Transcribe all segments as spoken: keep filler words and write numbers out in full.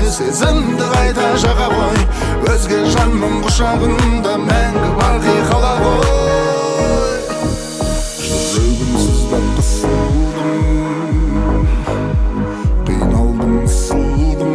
сезімді қайта жаға қой. Өзге жанның құшағында мәңгі бақи қала ғой. Жүрегім сыздап қысылдым, қиналдым, сылдым,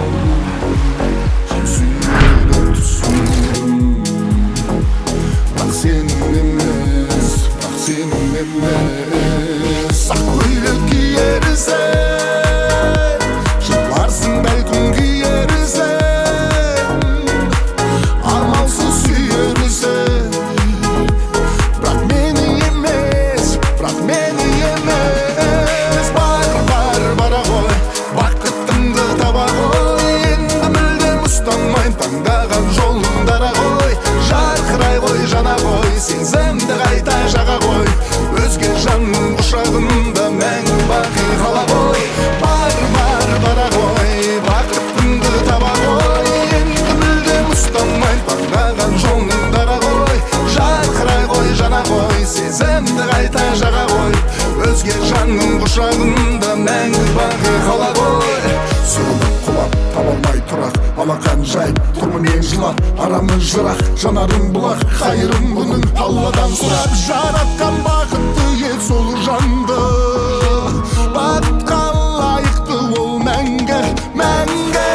сүйуге түсіндім. Бірақ сенің емес, бірақ сенің емес. Ақ көйлек киерсің, жыларсың бәлкім киерсің, амалсыз сүйерсің. Бірақ мені емес, бірақ мені емес. Бар, бар, бара ғой, бақытыңды таба ғой. Енді мүлдем ұстамай таңдаған жолыңдара ғой. Жарқырай ғой, жана ғой, сезімді қайта жаға ғой. Өзге жанның құшағында мәңгі бақи қала ғой. Бар, бар, бара ғой, бақытыңды таба ғой. Енді мүлдем ұстамай таңдаған жолыңдара ғой. Жарқырай ғой, жана ғой, сезімді қайта жаға ғой. Өзге жанның құшағында мәңгі бақи қала ғой. Сырылып құлап таба алмай тұрақ, алақан жайып тұрмын ең жылап. Арамыз жырақ, жанарым бұлақ, қайырым бұның Алладан сұрап. Жаратқан бақытты ет сол жанды, бақытқа лайықты ол мәңгі, мәңгі.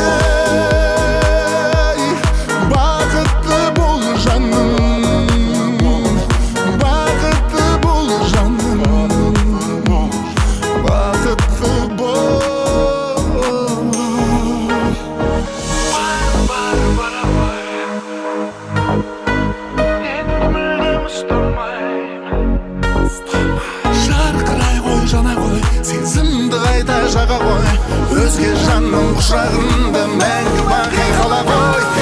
Бақытты бол жаным, бақытты бол жаным, бақытты бол. Жарқырай ғой, жана ғой, сезімді қайта жаға ғой. Өзге жанның құшағында мәңгі бақи қала ғой.